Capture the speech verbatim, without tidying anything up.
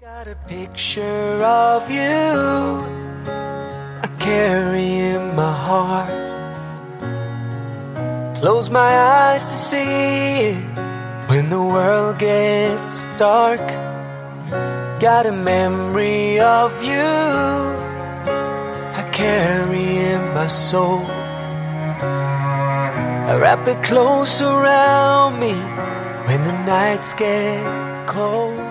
Got a picture of you I carry in my heart. Close my eyes to see it when the world gets dark. Got a memory of you I carry in my soul. I wrap it close around me when the nights get cold.